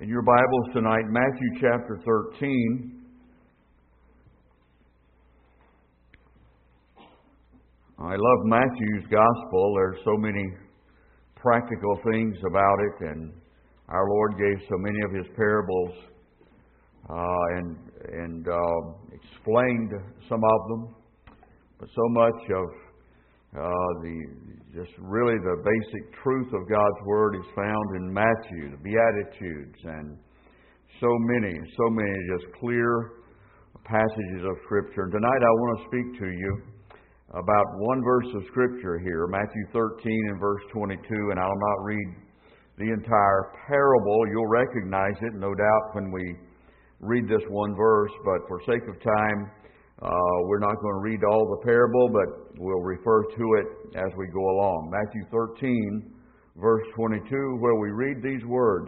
In your Bibles tonight, Matthew chapter 13. I love Matthew's Gospel. There's so many practical things about it, and our Lord gave so many of His parables and explained some of them. But so much of the basic truth of God's Word is found in Matthew, the Beatitudes, and so many just clear passages of Scripture. And tonight I want to speak to you about one verse of Scripture here, Matthew 13 and verse 22, and I'll not read the entire parable. You'll recognize it, no doubt, when we read this one verse, but for sake of time, we're not going to read all the parable, but we'll refer to it as we go along. Matthew 13, verse 22, where we read these words.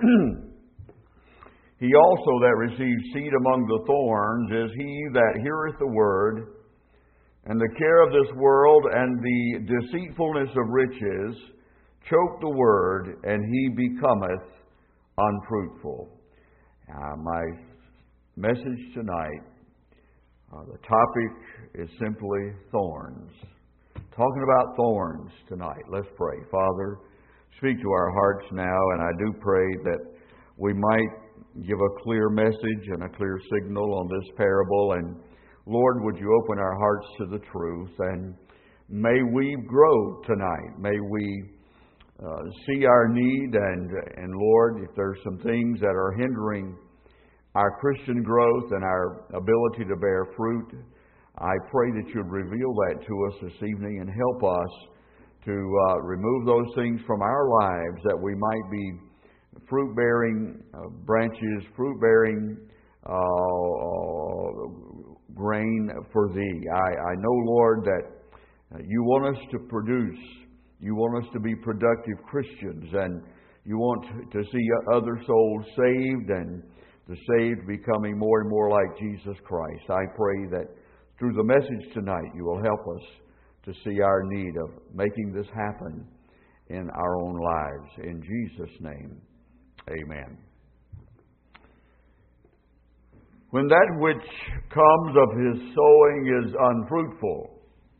He also that receives seed among the thorns is he that heareth the word, and the care of this world and the deceitfulness of riches choke the word, and he becometh unfruitful. My message tonight, the topic is simply thorns. Talking about thorns tonight. Let's pray. Father, speak to our hearts now, and I do pray that we might give a clear message and a clear signal on this parable. And Lord, would you open our hearts to the truth, and may we grow tonight. May we see our need, and Lord, if there's some things that are hindering our Christian growth and our ability to bear fruit, I pray that you'd reveal that to us this evening and help us to remove those things from our lives, that we might be fruit-bearing branches, fruit-bearing grain for Thee. I know, Lord, that you want us to produce. You want us to be productive Christians, and you want to see other souls saved, and the saved becoming more and more like Jesus Christ. I pray that through the message tonight you will help us to see our need of making this happen in our own lives. In Jesus' name, amen. When that which comes of his sowing is unfruitful,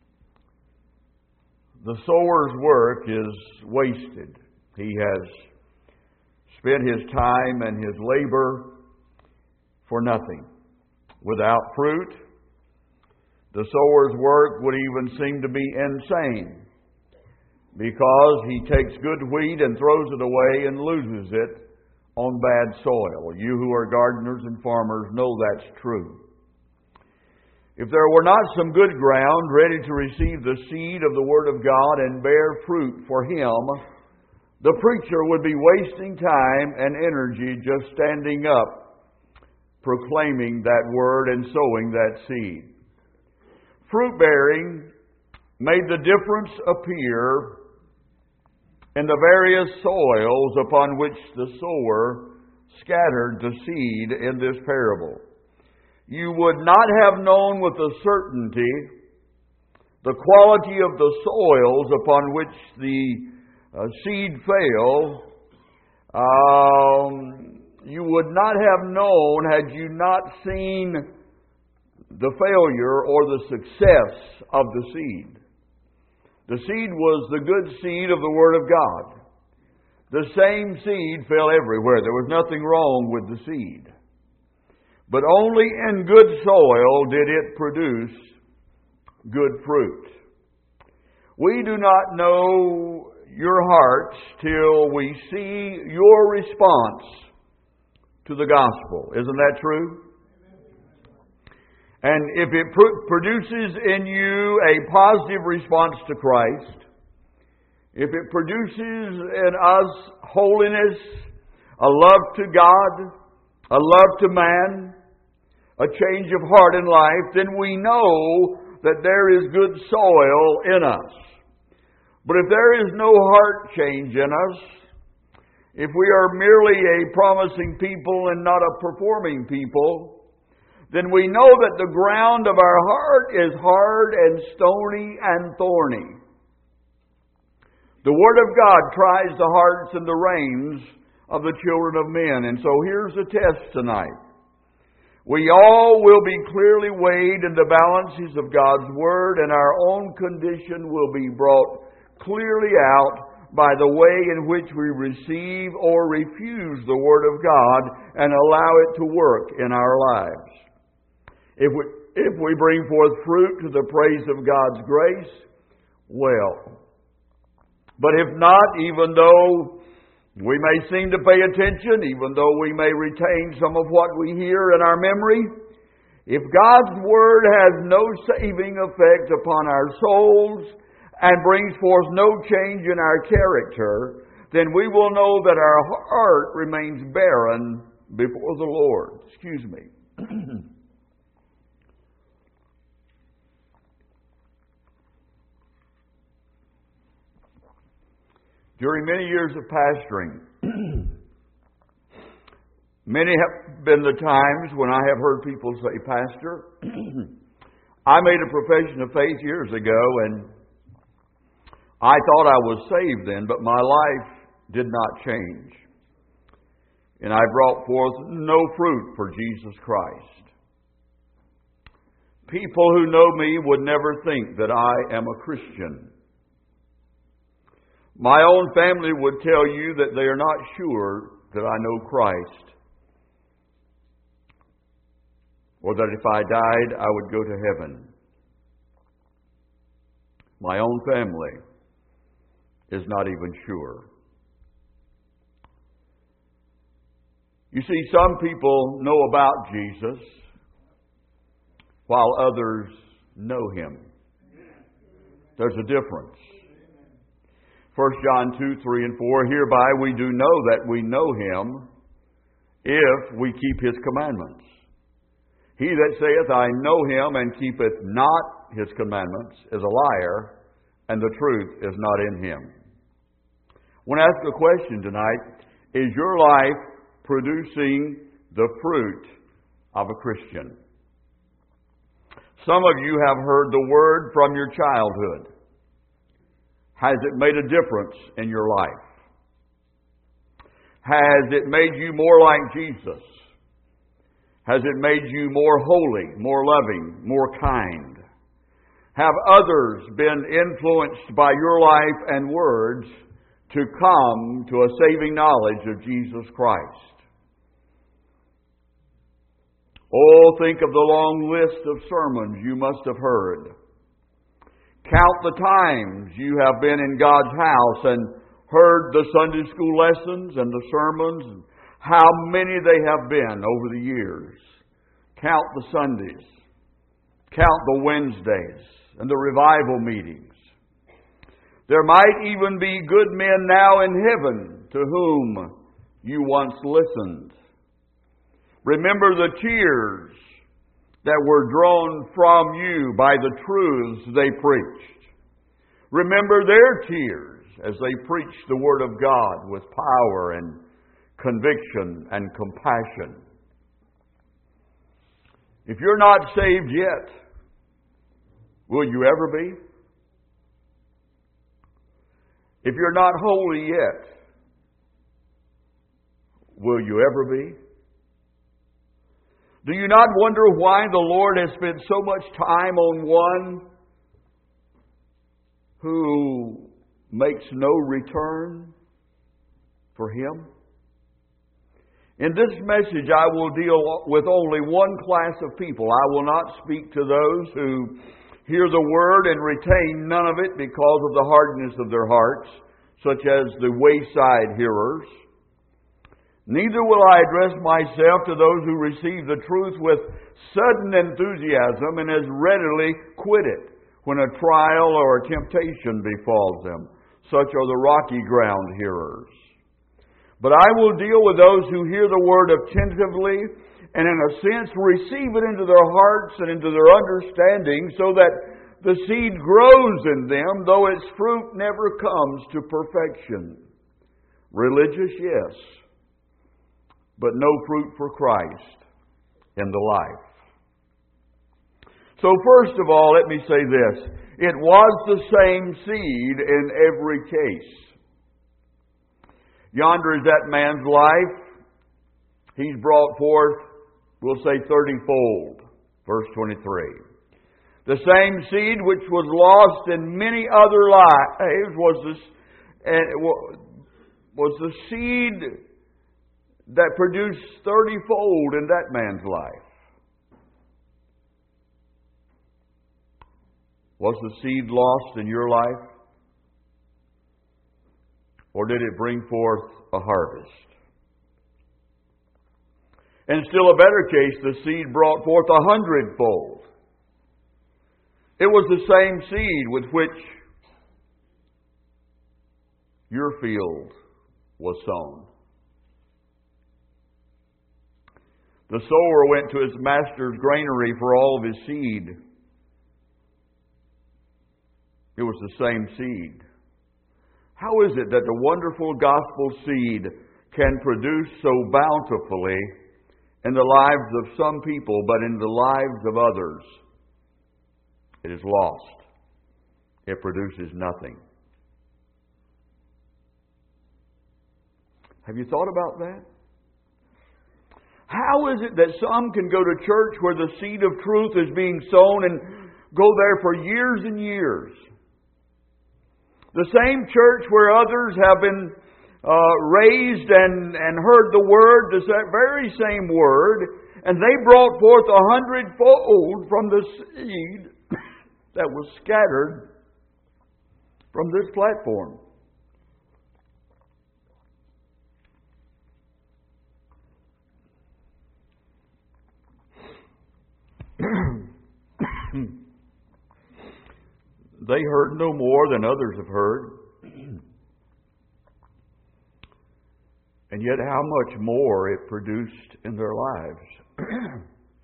the sower's work is wasted. He has spent his time and his labor for nothing. Without fruit, the sower's work would even seem to be insane, because he takes good wheat and throws it away and loses it on bad soil. You who are gardeners and farmers know that's true. If there were not some good ground ready to receive the seed of the Word of God and bear fruit for Him, the preacher would be wasting time and energy just standing up, proclaiming that Word and sowing that seed. Fruit-bearing made the difference appear in the various soils upon which the sower scattered the seed in this parable. You would not have known with a certainty the quality of the soils upon which the seed fell. You would not have known had you not seen the failure or the success of the seed. The seed was the good seed of the Word of God. The same seed fell everywhere. There was nothing wrong with the seed. But only in good soil did it produce good fruit. We do not know your hearts till we see your response to the gospel. Isn't that true? And if it produces in you a positive response to Christ, if it produces in us holiness, a love to God, a love to man, a change of heart in life, then we know that there is good soil in us. But if there is no heart change in us, if we are merely a promising people and not a performing people, then we know that the ground of our heart is hard and stony and thorny. The Word of God tries the hearts and the reins of the children of men. And so here's the test tonight. We all will be clearly weighed in the balances of God's Word, and our own condition will be brought clearly out by the way in which we receive or refuse the Word of God and allow it to work in our lives. If we bring forth fruit to the praise of God's grace, well. But if not, even though we may seem to pay attention, even though we may retain some of what we hear in our memory, if God's Word has no saving effect upon our souls and brings forth no change in our character, then we will know that our heart remains barren before the Lord. Excuse me. During many years of pastoring, many have been the times when I have heard people say, Pastor, I made a profession of faith years ago and I thought I was saved then, but my life did not change. And I brought forth no fruit for Jesus Christ. People who know me would never think that I am a Christian. My own family would tell you that they are not sure that I know Christ, or that if I died, I would go to heaven. My own family is not even sure. You see, some people know about Jesus while others know Him. There's a difference. 1 John 2, 3, and 4, hereby we do know that we know Him if we keep His commandments. He that saith, I know Him, and keepeth not His commandments, is a liar, and the truth is not in him. I want to ask a question tonight. Is your life producing the fruit of a Christian? Some of you have heard the Word from your childhood. Has it made a difference in your life? Has it made you more like Jesus? Has it made you more holy, more loving, more kind? Have others been influenced by your life and words to come to a saving knowledge of Jesus Christ? Oh, think of the long list of sermons you must have heard. Count the times you have been in God's house and heard the Sunday school lessons and the sermons, and how many they have been over the years. Count the Sundays. Count the Wednesdays and the revival meetings. There might even be good men now in heaven to whom you once listened. Remember the tears that were drawn from you by the truths they preached. Remember their tears as they preached the Word of God with power and conviction and compassion. If you're not saved yet, will you ever be? If you're not holy yet, will you ever be? Do you not wonder why the Lord has spent so much time on one who makes no return for Him? In this message, I will deal with only one class of people. I will not speak to those who hear the Word and retain none of it because of the hardness of their hearts, such as the wayside hearers. Neither will I address myself to those who receive the truth with sudden enthusiasm and as readily quit it when a trial or a temptation befalls them. Such are the rocky ground hearers. But I will deal with those who hear the Word attentively and in a sense receive it into their hearts and into their understanding, so that the seed grows in them, though its fruit never comes to perfection. Religious, yes, but no fruit for Christ in the life. So first of all, let me say this. It was the same seed in every case. Yonder is that man's life. He's brought forth, we'll say 30-fold. Verse 23. The same seed which was lost in many other lives was the seed that produced 30-fold in that man's life. Was the seed lost in your life? Or did it bring forth a harvest? In still a better case, the seed brought forth 100-fold. It was the same seed with which your field was sown. The sower went to his master's granary for all of his seed. It was the same seed. How is it that the wonderful gospel seed can produce so bountifully in the lives of some people, but in the lives of others, it is lost? It produces nothing. Have you thought about that? How is it that some can go to church where the seed of truth is being sown and go there for years and years? The same church where others have been raised and heard the Word, the very same Word, and they brought forth 100-fold from the seed that was scattered from this platform. They heard no more than others have heard. And yet how much more it produced in their lives.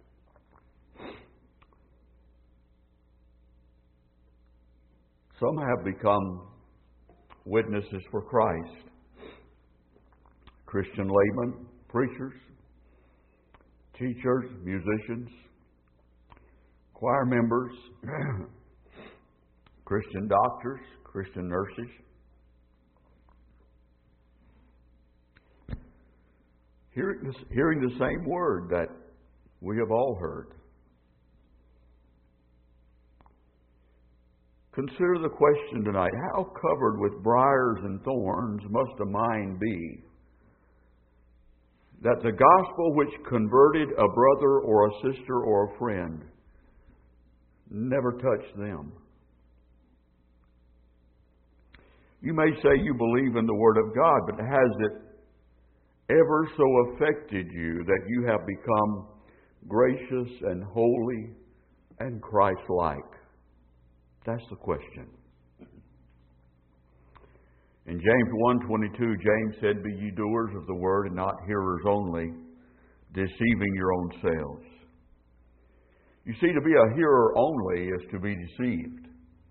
Some have become witnesses for Christ. Christian laymen, preachers, teachers, musicians, choir members, Christian doctors, Christian nurses. Hearing the same word that we have all heard. Consider the question tonight. How covered with briars and thorns must a mind be that the gospel which converted a brother or a sister or a friend never touched them? You may say you believe in the Word of God, but has it ever so affected you that you have become gracious and holy and Christ-like? That's the question. In James 1:22, James said, "Be ye doers of the word and not hearers only, deceiving your own selves." You see, to be a hearer only is to be deceived.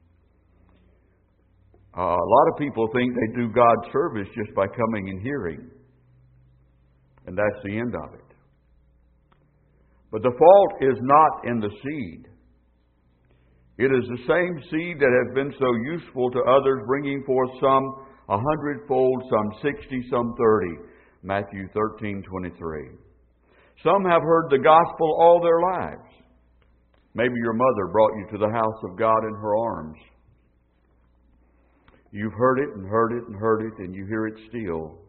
A lot of people think they do God's service just by coming and hearing. And that's the end of it. But the fault is not in the seed. It is the same seed that has been so useful to others, bringing forth some 100-fold, some 60, some 30. Matthew 13:23. Some have heard the gospel all their lives. Maybe your mother brought you to the house of God in her arms. You've heard it and heard it and heard it, and you hear it still.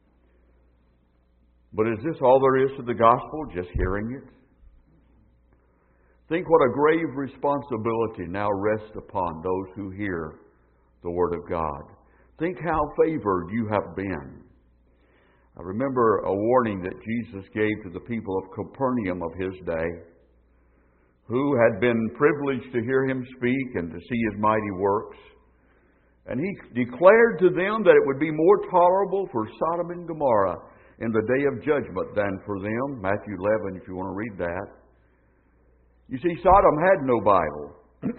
But is this all there is to the gospel, just hearing it? Think what a grave responsibility now rests upon those who hear the Word of God. Think how favored you have been. I remember a warning that Jesus gave to the people of Capernaum of His day, who had been privileged to hear Him speak and to see His mighty works. And He declared to them that it would be more tolerable for Sodom and Gomorrah in the day of judgment than for them. Matthew 11, if you want to read that. You see, Sodom had no Bible.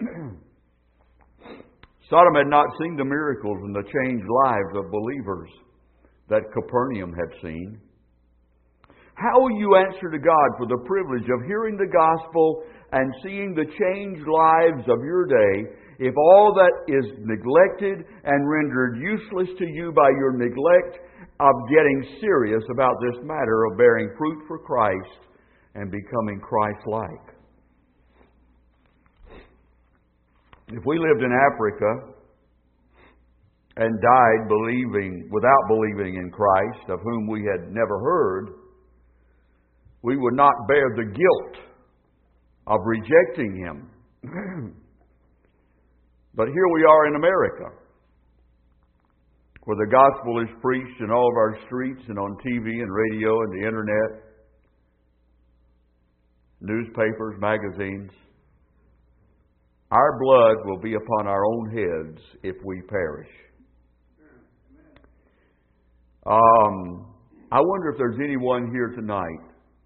Sodom had not seen the miracles and the changed lives of believers that Capernaum had seen. How will you answer to God for the privilege of hearing the gospel and seeing the changed lives of your day if all that is neglected and rendered useless to you by your neglect of getting serious about this matter of bearing fruit for Christ and becoming Christ-like. If we lived in Africa and died without believing in Christ, of whom we had never heard, we would not bear the guilt of rejecting Him. But here we are in America, where the gospel is preached in all of our streets and on TV and radio and the internet, newspapers, magazines. Our blood will be upon our own heads if we perish. I wonder if there's anyone here tonight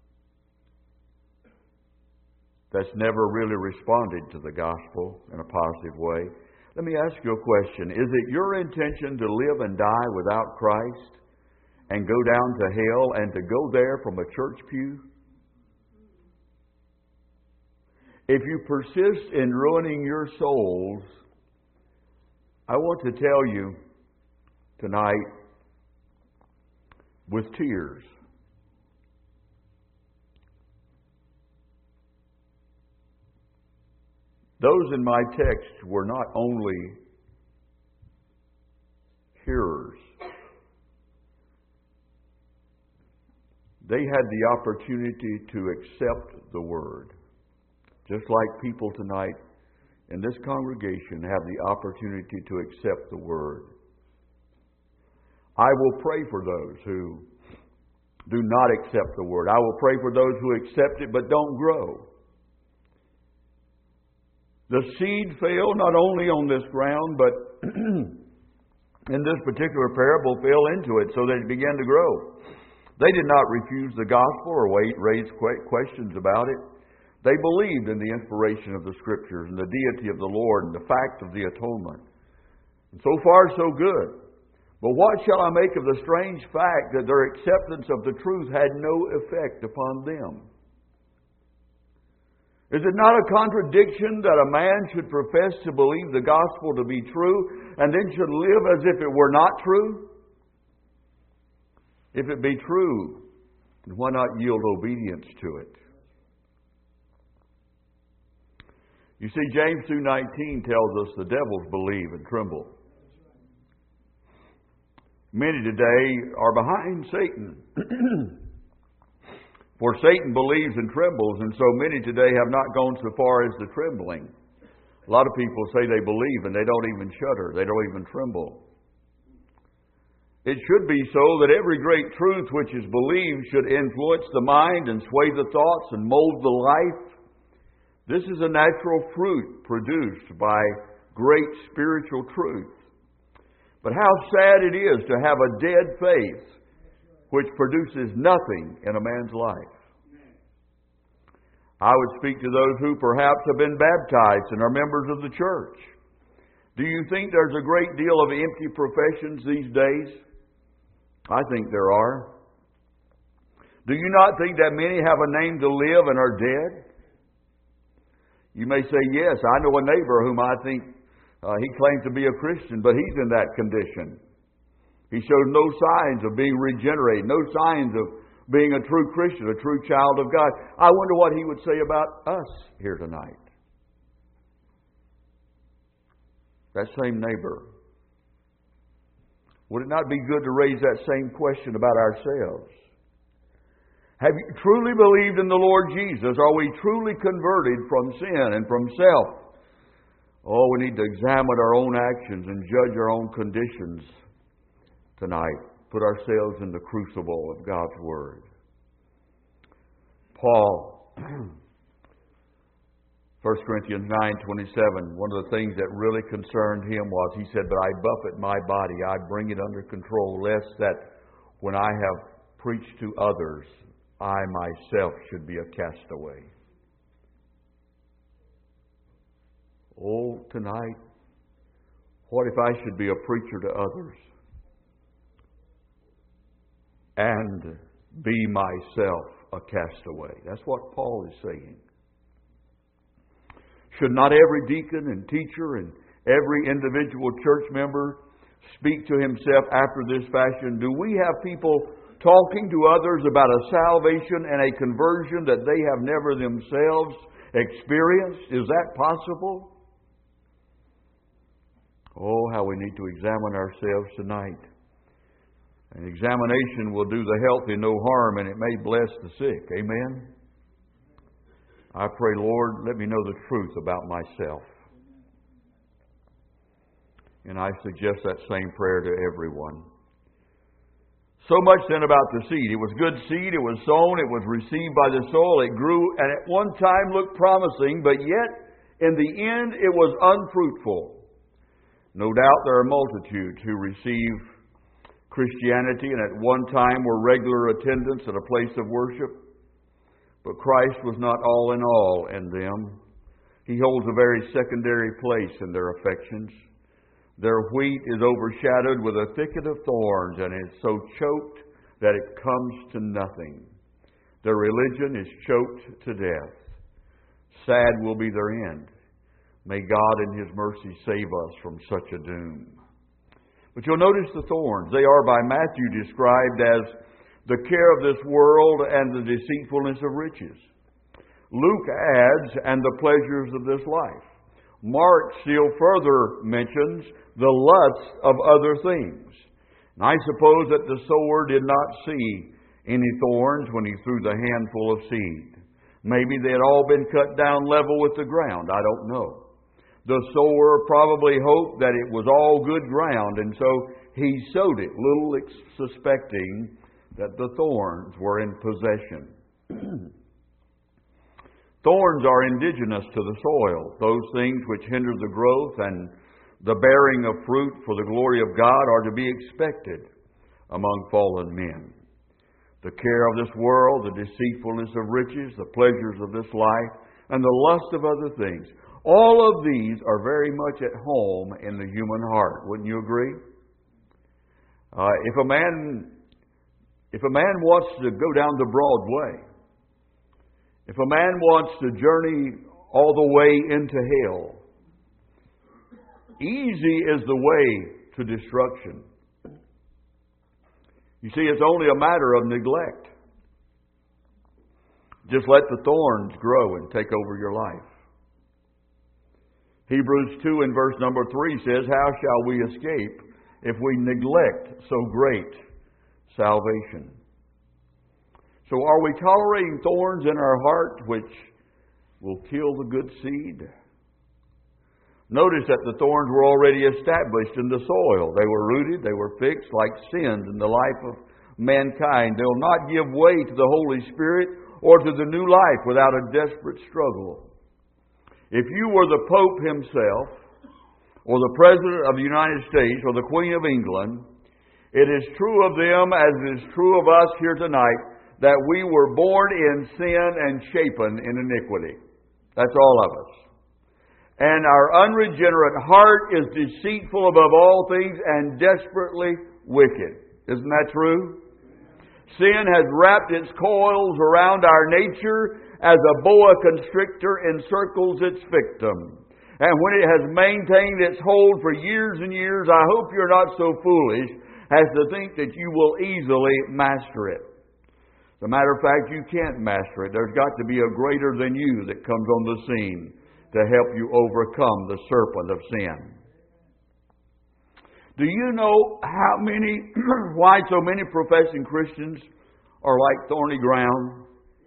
that's never really responded to the gospel in a positive way. Let me ask you a question. Is it your intention to live and die without Christ and go down to hell and to go there from a church pew? If you persist in ruining your souls, I want to tell you tonight with tears, those in my text were not only hearers, they had the opportunity to accept the Word. Just like people tonight in this congregation have the opportunity to accept the Word. I will pray for those who do not accept the Word. I will pray for those who accept it but don't grow. The seed fell not only on this ground, but in this particular parable fell into it so that it began to grow. They did not refuse the gospel or raise questions about it. They believed in the inspiration of the Scriptures and the deity of the Lord and the fact of the atonement. And so far, so good. But what shall I make of the strange fact that their acceptance of the truth had no effect upon them? Is it not a contradiction that a man should profess to believe the gospel to be true and then should live as if it were not true? If it be true, then why not yield obedience to it? You see, James 2:19 tells us the devils believe and tremble. Many today are behind Satan. For Satan believes and trembles, and so many today have not gone so far as the trembling. A lot of people say they believe and they don't even shudder. They don't even tremble. It should be so that every great truth which is believed should influence the mind and sway the thoughts and mold the life. This is a natural fruit produced by great spiritual truth. But how sad it is to have a dead faith which produces nothing in a man's life. I would speak to those who perhaps have been baptized and are members of the church. Do you think there's a great deal of empty professions these days? I think there are. Do you not think that many have a name to live and are dead? You may say, yes, I know a neighbor whom I think he claims to be a Christian, but he's in that condition. He shows no signs of being regenerated, no signs of being a true Christian, a true child of God. I wonder what he would say about us here tonight. That same neighbor. Would it not be good to raise that same question about ourselves? Have you truly believed in the Lord Jesus? Are we truly converted from sin and from self? Oh, we need to examine our own actions and judge our own conditions tonight. Put ourselves in the crucible of God's Word. Paul, 1 Corinthians 9:27, one of the things that really concerned him was, he said, but I buffet my body, I bring it under control, lest that when I have preached to others, I myself should be a castaway. Oh, tonight, what if I should be a preacher to others and be myself a castaway? That's what Paul is saying. Should not every deacon and teacher and every individual church member speak to himself after this fashion? Do we have people talking to others about a salvation and a conversion that they have never themselves experienced? Is that possible? Oh, how we need to examine ourselves tonight. An examination will do the healthy no harm, and it may bless the sick. Amen? I pray, Lord, let me know the truth about myself. And I suggest that same prayer to everyone. So much then about the seed. It was good seed, it was sown, it was received by the soil, it grew, and at one time looked promising, but yet in the end it was unfruitful. No doubt there are multitudes who receive Christianity and at one time were regular attendants at a place of worship. But Christ was not all in all in them. He holds a very secondary place in their affections. Their wheat is overshadowed with a thicket of thorns, and is so choked that it comes to nothing. Their religion is choked to death. Sad will be their end. May God in His mercy save us from such a doom. But you'll notice the thorns. They are by Matthew described as the care of this world and the deceitfulness of riches. Luke adds, and the pleasures of this life. Mark still further mentions the lust of other things. And I suppose that the sower did not see any thorns when he threw the handful of seed. Maybe they had all been cut down level with the ground. I don't know. The sower probably hoped that it was all good ground, and so he sowed it, little suspecting that the thorns were in possession. Thorns are indigenous to the soil. Those things which hinder the growth and the bearing of fruit for the glory of God are to be expected among fallen men. The care of this world, the deceitfulness of riches, the pleasures of this life, and the lust of other things, all of these are very much at home in the human heart. Wouldn't you agree? If a man wants to go down the broad way, if a man wants to journey all the way into hell, easy is the way to destruction. You see, it's only a matter of neglect. Just let the thorns grow and take over your life. Hebrews 2 in verse number 3 says, "How shall we escape if we neglect so great salvation?" So are we tolerating thorns in our heart which will kill the good seed? Notice that the thorns were already established in the soil. They were rooted, they were fixed like sins in the life of mankind. They'll not give way to the Holy Spirit or to the new life without a desperate struggle. If you were the Pope himself, or the President of the United States, or the Queen of England, it is true of them as it is true of us here tonight that we were born in sin and shapen in iniquity. That's all of us. And our unregenerate heart is deceitful above all things and desperately wicked. Isn't that true? Sin has wrapped its coils around our nature as a boa constrictor encircles its victim. And when it has maintained its hold for years and years, I hope you're not so foolish as to think that you will easily master it. As a matter of fact, you can't master it. There's got to be a greater than you that comes on the scene to help you overcome the serpent of sin. Do you know why so many professing Christians are like thorny ground?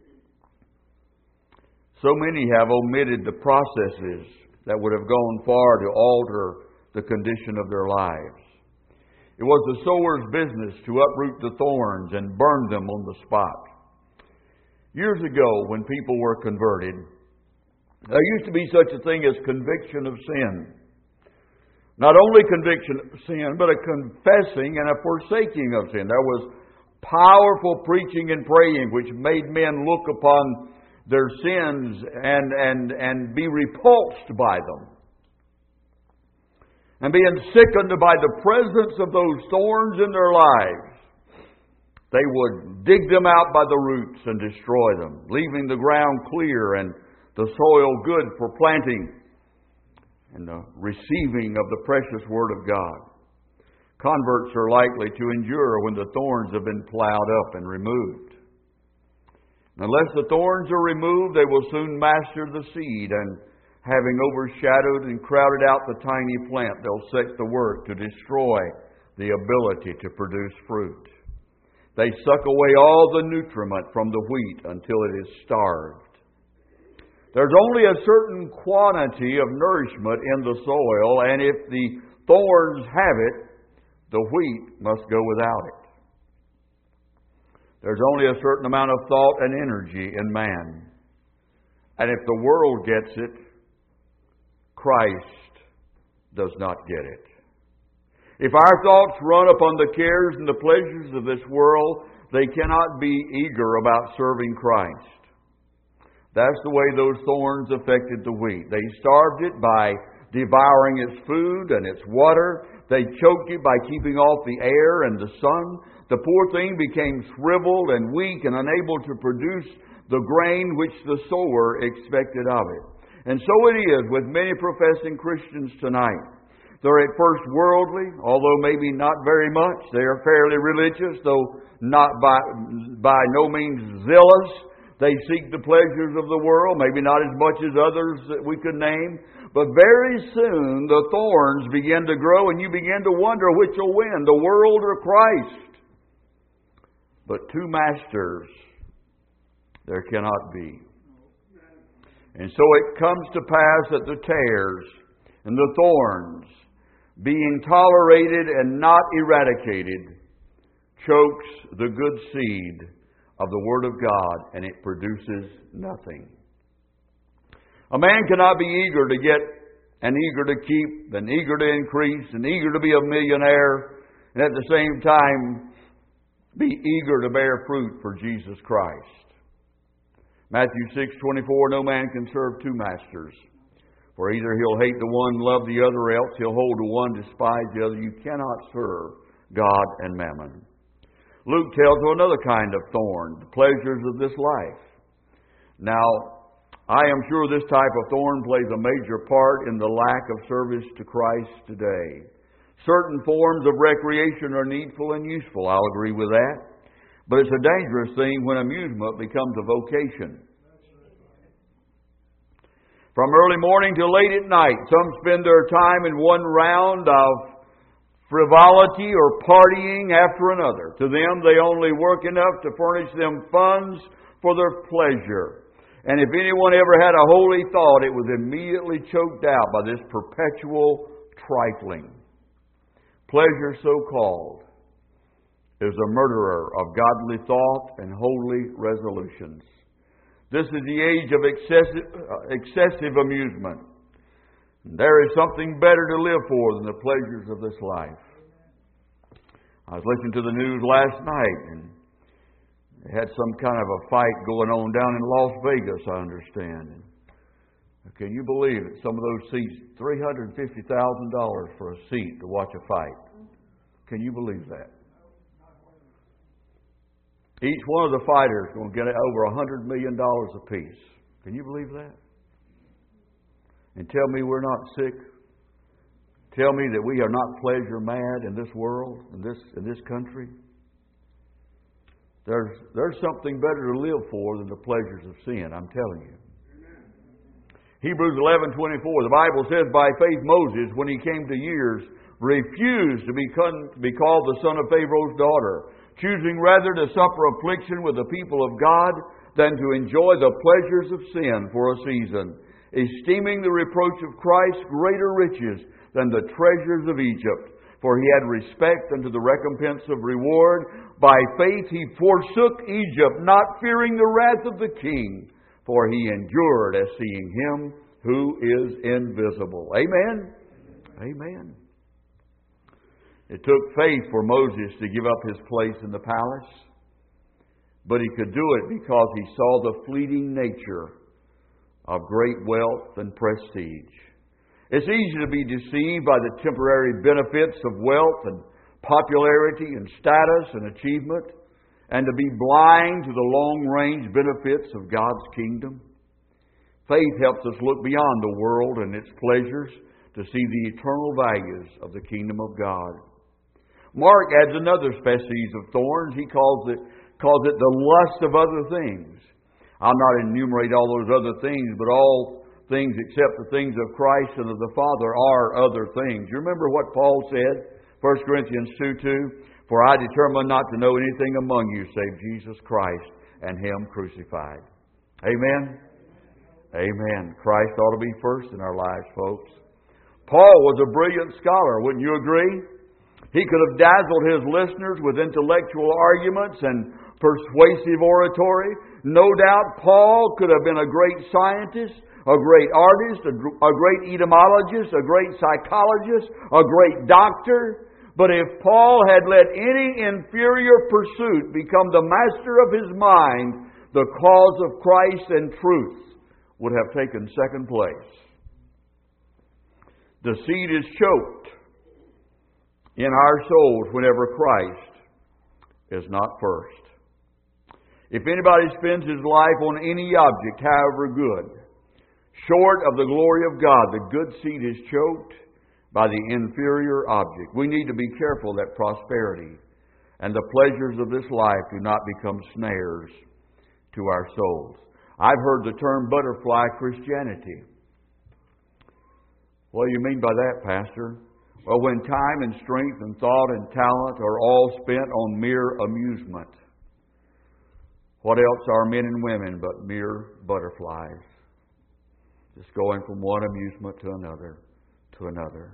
So many have omitted the processes that would have gone far to alter the condition of their lives. It was the sower's business to uproot the thorns and burn them on the spot. Years ago, when people were converted, there used to be such a thing as conviction of sin. Not only conviction of sin, but a confessing and a forsaking of sin. There was powerful preaching and praying which made men look upon their sins and be repulsed by them. And being sickened by the presence of those thorns in their lives, they would dig them out by the roots and destroy them, leaving the ground clear and the soil good for planting. and the receiving of the precious Word of God. Converts are likely to endure when the thorns have been plowed up and removed. Unless the thorns are removed, they will soon master the seed, and having overshadowed and crowded out the tiny plant, they'll set to work to destroy the ability to produce fruit. They suck away all the nutriment from the wheat until it is starved. There's only a certain quantity of nourishment in the soil, and if the thorns have it, the wheat must go without it. There's only a certain amount of thought and energy in man. And if the world gets it, Christ does not get it. If our thoughts run upon the cares and the pleasures of this world, they cannot be eager about serving Christ. That's the way those thorns affected the wheat. They starved it by devouring its food and its water. They choked it by keeping off the air and the sun. The poor thing became shriveled and weak and unable to produce the grain which the sower expected of it. And so it is with many professing Christians tonight. They're at first worldly, although maybe not very much. They are fairly religious, though not by no means zealous. They seek the pleasures of the world, maybe not as much as others that we could name. But very soon the thorns begin to grow and you begin to wonder which will win, the world or Christ. But two masters there cannot be. And so it comes to pass that the tares and the thorns, being tolerated and not eradicated, chokes the good seed of the Word of God, and it produces nothing. A man cannot be eager to get and eager to keep and eager to increase and eager to be a millionaire and at the same time be eager to bear fruit for Jesus Christ. Matthew 6:24, no man can serve two masters. For either he'll hate the one and love the other, or else he'll hold to one, despise the other. You cannot serve God and mammon. Luke tells of another kind of thorn, the pleasures of this life. Now, I am sure this type of thorn plays a major part in the lack of service to Christ today. Certain forms of recreation are needful and useful, I'll agree with that. But it's a dangerous thing when amusement becomes a vocation. From early morning till late at night, some spend their time in one round of frivolity or partying after another. To them, they only work enough to furnish them funds for their pleasure. And if anyone ever had a holy thought, it was immediately choked out by this perpetual trifling. Pleasure, so called, is a murderer of godly thought and holy resolutions. This is the age of excessive amusement. There is something better to live for than the pleasures of this life. I was listening to the news last night, and they had some kind of a fight going on down in Las Vegas, I understand. And can you believe it? Some of those seats, $350,000 for a seat to watch a fight. Can you believe that? Each one of the fighters is going to get over $100 million apiece. Can you believe that? And tell me we're not sick? Tell me that we are not pleasure mad in this world, in this country? There's something better to live for than the pleasures of sin, I'm telling you. Hebrews 11:24, the Bible says, by faith Moses, when he came to years, refused to be called the son of Pharaoh's daughter, choosing rather to suffer affliction with the people of God than to enjoy the pleasures of sin for a season, esteeming the reproach of Christ greater riches than the treasures of Egypt. For he had respect unto the recompense of reward. By faith he forsook Egypt, not fearing the wrath of the king, for he endured as seeing him who is invisible. Amen? Amen. It took faith for Moses to give up his place in the palace, but he could do it because he saw the fleeting nature of great wealth and prestige. It's easy to be deceived by the temporary benefits of wealth and popularity and status and achievement, and to be blind to the long-range benefits of God's kingdom. Faith helps us look beyond the world and its pleasures to see the eternal values of the kingdom of God. Mark adds another species of thorns. He calls it the lust of other things. I'll not enumerate all those other things, but all things except the things of Christ and of the Father are other things. You remember what Paul said? 1 Corinthians 2:2, "For I determined not to know anything among you save Jesus Christ and Him crucified." Amen? Amen. Christ ought to be first in our lives, folks. Paul was a brilliant scholar, wouldn't you agree? He could have dazzled his listeners with intellectual arguments and persuasive oratory. No doubt Paul could have been a great scientist, a great artist, a great etymologist, a great psychologist, a great doctor. But if Paul had let any inferior pursuit become the master of his mind, the cause of Christ and truth would have taken second place. The seed is choked in our souls whenever Christ is not first. If anybody spends his life on any object, however good, short of the glory of God, the good seed is choked by the inferior object. We need to be careful that prosperity and the pleasures of this life do not become snares to our souls. I've heard the term butterfly Christianity. What do you mean by that, Pastor? Well, when time and strength and thought and talent are all spent on mere amusement, what else are men and women but mere butterflies? Just going from one amusement to another, to another.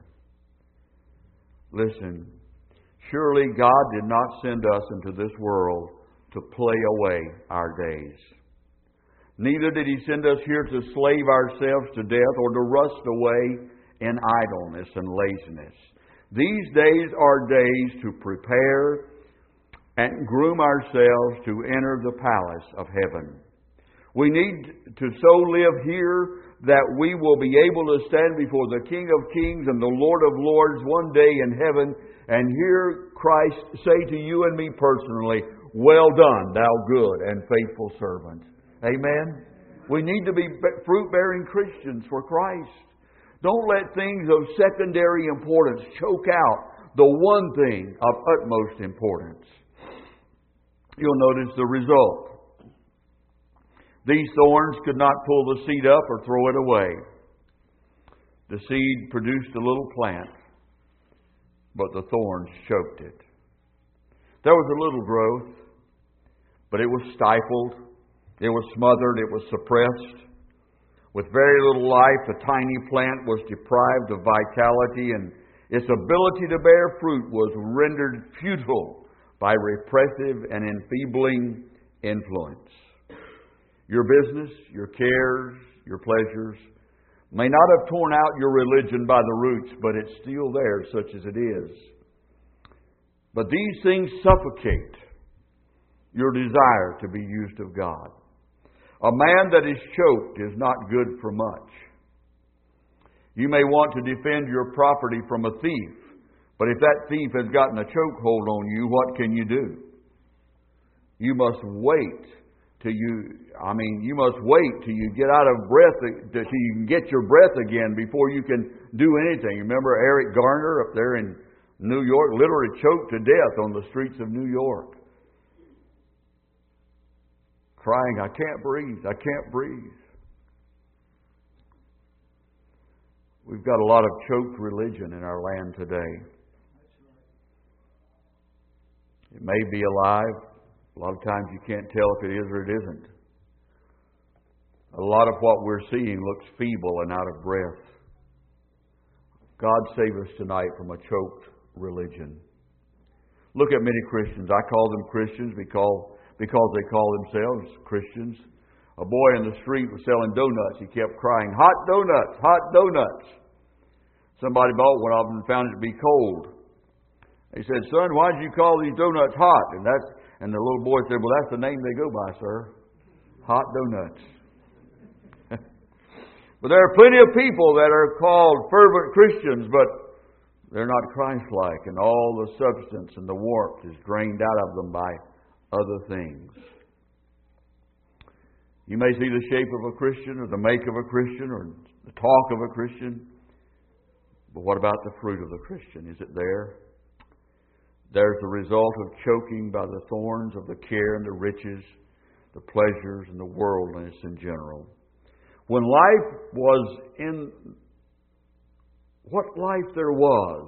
Listen, surely God did not send us into this world to play away our days. Neither did He send us here to slave ourselves to death or to rust away in idleness and laziness. These days are days to prepare and groom ourselves to enter the palace of heaven. We need to so live here that we will be able to stand before the King of Kings and the Lord of Lords one day in heaven and hear Christ say to you and me personally, "Well done, thou good and faithful servant." Amen? We need to be fruit-bearing Christians for Christ. Don't let things of secondary importance choke out the one thing of utmost importance. You'll notice the result. These thorns could not pull the seed up or throw it away. The seed produced a little plant, but the thorns choked it. There was a little growth, but it was stifled, it was smothered, it was suppressed. With very little life, the tiny plant was deprived of vitality, and its ability to bear fruit was rendered futile by repressive and enfeebling influence. Your business, your cares, your pleasures may not have torn out your religion by the roots, but it's still there, such as it is. But these things suffocate your desire to be used of God. A man that is choked is not good for much. You may want to defend your property from a thief, but if that thief has gotten a chokehold on you, what can you do? You must wait till you get out of breath, till you can get your breath again before you can do anything. Remember Eric Garner up there in New York, literally choked to death on the streets of New York. Crying, "I can't breathe, I can't breathe." We've got a lot of choked religion in our land today. It may be alive. A lot of times you can't tell if it is or it isn't. A lot of what we're seeing looks feeble and out of breath. God save us tonight from a choked religion. Look at many Christians. I call them Christians because they call themselves Christians. A boy in the street was selling donuts. He kept crying, "Hot donuts, hot donuts." Somebody bought one of them and found it to be cold. He said, "Son, why did you call these donuts hot?" And the little boy said, "Well, that's the name they go by, sir. Hot donuts." But there are plenty of people that are called fervent Christians, but they're not Christ-like, and all the substance and the warmth is drained out of them by other things. You may see the shape of a Christian or the make of a Christian or the talk of a Christian, But what about the fruit of the Christian? Is it there? There's the result of choking by the thorns of the care and the riches, the pleasures and the worldliness in general. When life was in what life there was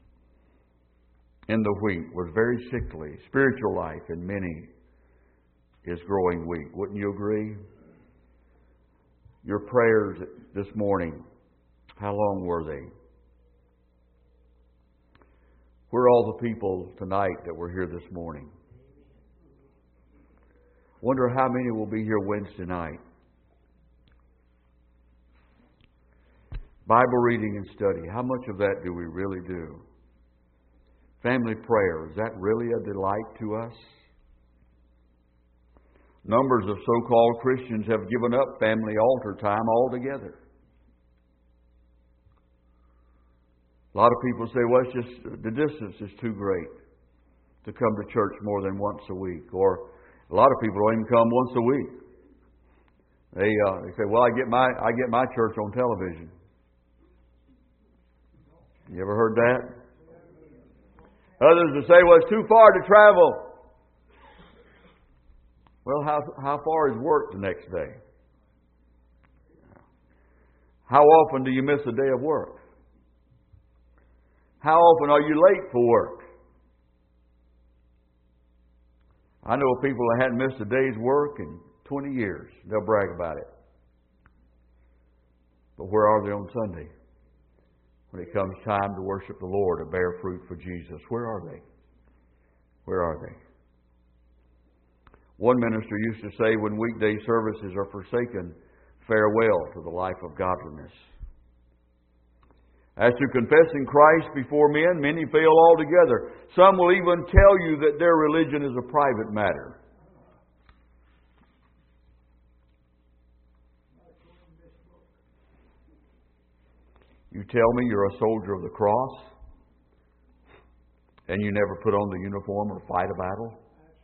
in the wheat was very sickly. Spiritual life in many is growing weak. Wouldn't you agree? Your prayers this morning, how long were they? Where are all the people tonight that were here this morning? Wonder how many will be here Wednesday night. Bible reading and study, how much of that do we really do? Family prayer, is that really a delight to us? Numbers of so-called Christians have given up family altar time altogether. A lot of people say, well, it's just the distance is too great to come to church more than once a week. Or a lot of people don't even come once a week. They say, well, I get my church on television. You ever heard that? Others will say, well, it's too far to travel. Well, how far is work the next day? How often do you miss a day of work? How often are you late for work? I know people that hadn't missed a day's work in 20 years. They'll brag about it. But where are they on Sunday? When it comes time to worship the Lord, to bear fruit for Jesus, where are they? Where are they? One minister used to say, when weekday services are forsaken, farewell to the life of godliness. As to confessing Christ before men, many fail altogether. Some will even tell you that their religion is a private matter. You tell me you're a soldier of the cross and you never put on the uniform or fight a battle?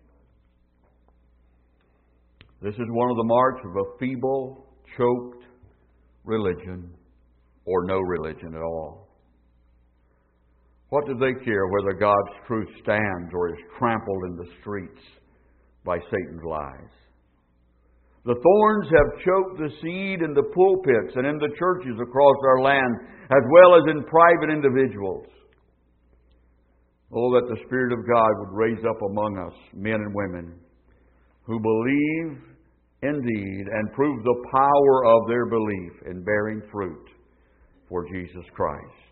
This is one of the marks of a feeble, choked religion or no religion at all. What do they care whether God's truth stands or is trampled in the streets by Satan's lies? The thorns have choked the seed in the pulpits and in the churches across our land, as well as in private individuals. Oh, that the Spirit of God would raise up among us men and women who believe indeed and prove the power of their belief in bearing fruit for Jesus Christ.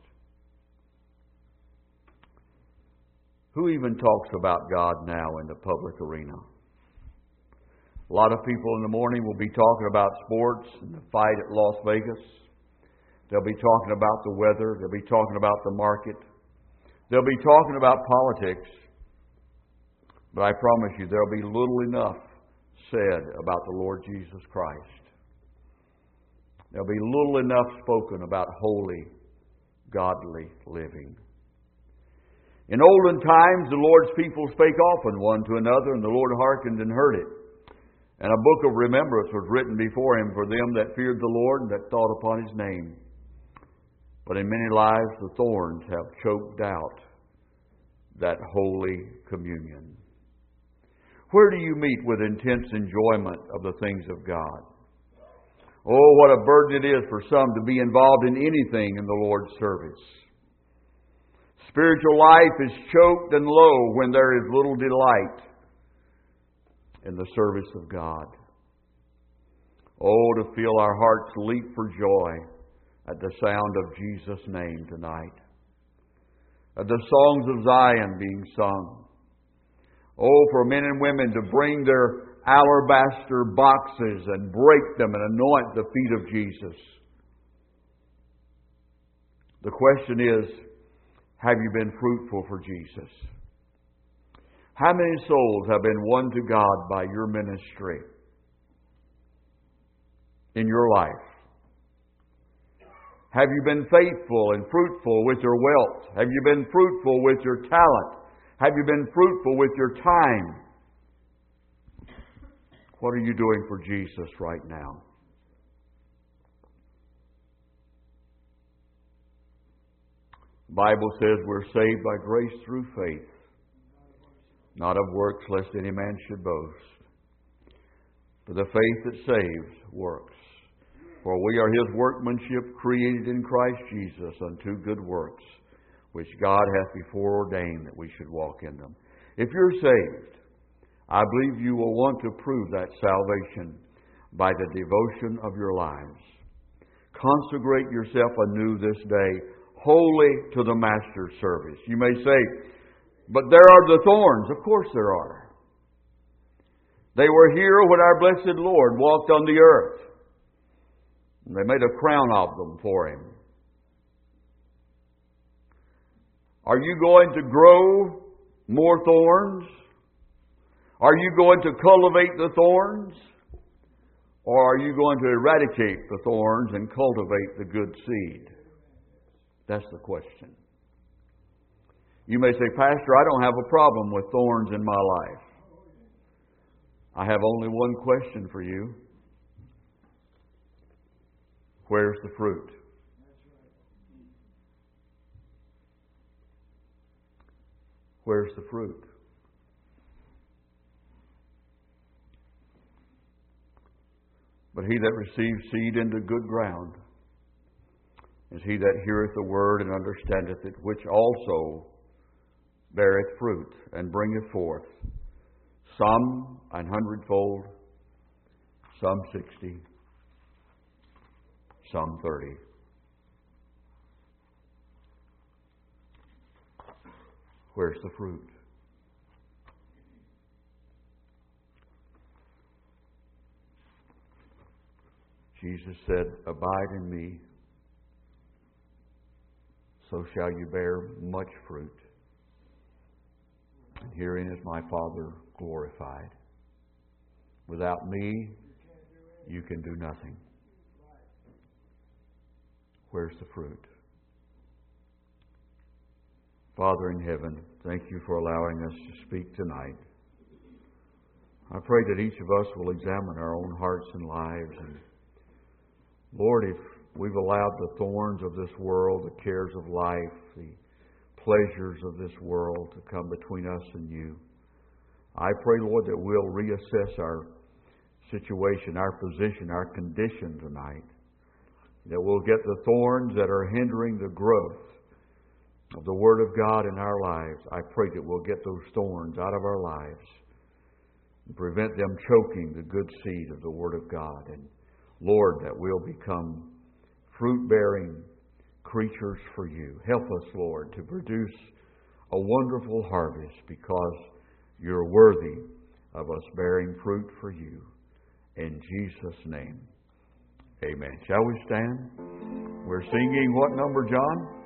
Who even talks about God now in the public arena? A lot of people in the morning will be talking about sports and the fight at Las Vegas. They'll be talking about the weather. They'll be talking about the market. They'll be talking about politics. But I promise you, there'll be little enough said about the Lord Jesus Christ. There'll be little enough spoken about holy, godly living. In olden times, the Lord's people spake often one to another, and the Lord hearkened and heard it. And a book of remembrance was written before him for them that feared the Lord and that thought upon his name. But in many lives the thorns have choked out that holy communion. Where do you meet with intense enjoyment of the things of God? Oh, what a burden it is for some to be involved in anything in the Lord's service. Spiritual life is choked and low when there is little delight in the service of God. Oh, to feel our hearts leap for joy at the sound of Jesus' name tonight. At the songs of Zion being sung. Oh, for men and women to bring their alabaster boxes and break them and anoint the feet of Jesus. The question is, have you been fruitful for Jesus? How many souls have been won to God by your ministry in your life? Have you been faithful and fruitful with your wealth? Have you been fruitful with your talent? Have you been fruitful with your time? What are you doing for Jesus right now? The Bible says we're saved by grace through faith, not of works, lest any man should boast. For the faith that saves works. For we are His workmanship, created in Christ Jesus unto good works, which God hath before ordained that we should walk in them. If you're saved, I believe you will want to prove that salvation by the devotion of your lives. Consecrate yourself anew this day, wholly to the Master's service. You may say, but there are the thorns. Of course there are. They were here when our blessed Lord walked on the earth. And they made a crown of them for Him. Are you going to grow more thorns? Are you going to cultivate the thorns? Or are you going to eradicate the thorns and cultivate the good seed? That's the question. You may say, Pastor, I don't have a problem with thorns in my life. I have only one question for you. Where's the fruit? Where's the fruit? But he that receives seed into good ground is he that heareth the word and understandeth it, which also beareth fruit and bringeth forth some 100-fold, some 60, some 30. Where's the fruit? Jesus said, abide in me, so shall you bear much fruit. And herein is my Father glorified. Without me, you can do nothing. Where's the fruit? Father in heaven, thank you for allowing us to speak tonight. I pray that each of us will examine our own hearts and lives. And Lord, if we've allowed the thorns of this world, the cares of life, the pleasures of this world to come between us and you, I pray, Lord, that we'll reassess our situation, our position, our condition tonight. That we'll get the thorns that are hindering the growth of the Word of God in our lives. I pray that we'll get those thorns out of our lives and prevent them choking the good seed of the Word of God. And Lord, that we'll become fruit-bearing creatures for you. Help us, Lord, to produce a wonderful harvest because you're worthy of us bearing fruit for you. In Jesus' name, amen. Shall we stand? We're singing what number, John?